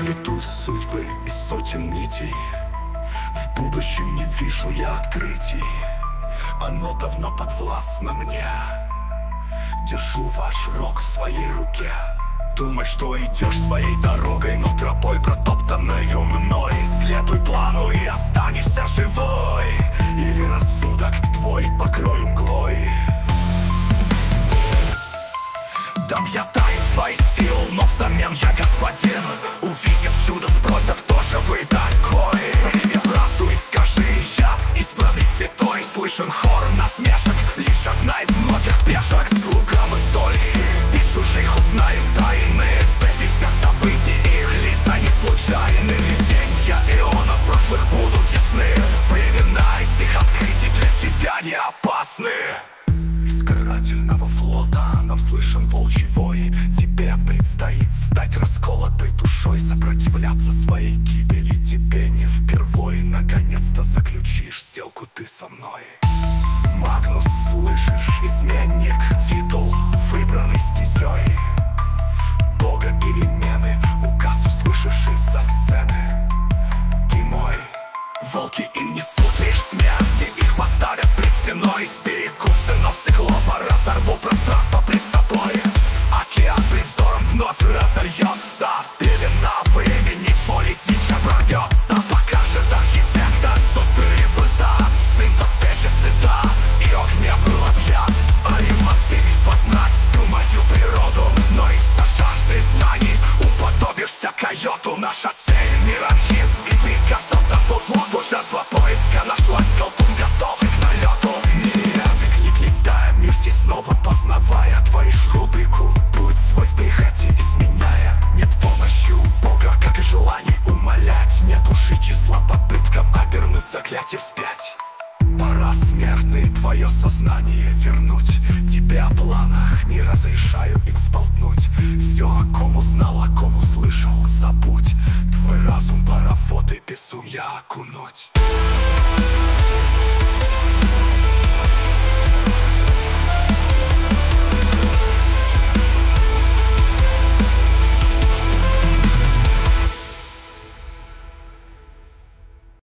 плету судьбы из сотен нитей. В будущем не вижу я открытий, оно давно подвластно мне. Держу ваш рок в своей руке. Думай, что идешь своей дорогой, но тропой, протоптанною мной. Следуй плану и останешься живой, или рассудок твой покрою мглой. Дам я таинство и сил, но взамен я господин. Увидев чудо, спросят, кто же вы такой. Прими правду и скажи: я избранный святой. Слышен хор насмешек, лишь одна из многих пешек. Слугам истории и чужих узнаем тайны цепи всех событий, их лица не случайны. Виденья ионов прошлых будут ясны. Времена этих открытий для тебя не опасны. Из карательного флота нам слышен волчий вой. Тебе предстоит стать расколотой душой, сопротивляться своей гибели тебе не впервой. Наконец-то заключишь сделку ты со мной. Магнус, слышишь, изменник, титул, выбранный стезей. Бога перемены, указ услышавший со сцены. Ты мой. Волки им несут лишь смерть, их поставят пред стеной. Сберегу сынов циклопа, разорву пространство пред собой. Океан пред взором вновь разольется. Пелена времени воли дичь оборвется. Покажет архитектор суткий результат. Сын доспехи стыда и огня был объят. Ариман стремись познать всю мою природу, но из-за жажды знаний уподобишься койоту. Наша цель — мир архив и приказ отдохнуть в воду. Жертва поиска нашлась, колдун готовый к налету. Миллиарды книг листая, мир сей снова познавая. Творишь рубрику, путь свой в прихоти изменяя. Нет помощи у Бога, как и желаний умолять. Нет уши числа попыткам обернуть заклятие вспять. Пора, смертный, твое сознание вернуть. Тебе о планах не разрешаю им сболтнуть. Все, о ком узнал, о ком услышал, забудь. Твой разум пора в воды безумья окунуть.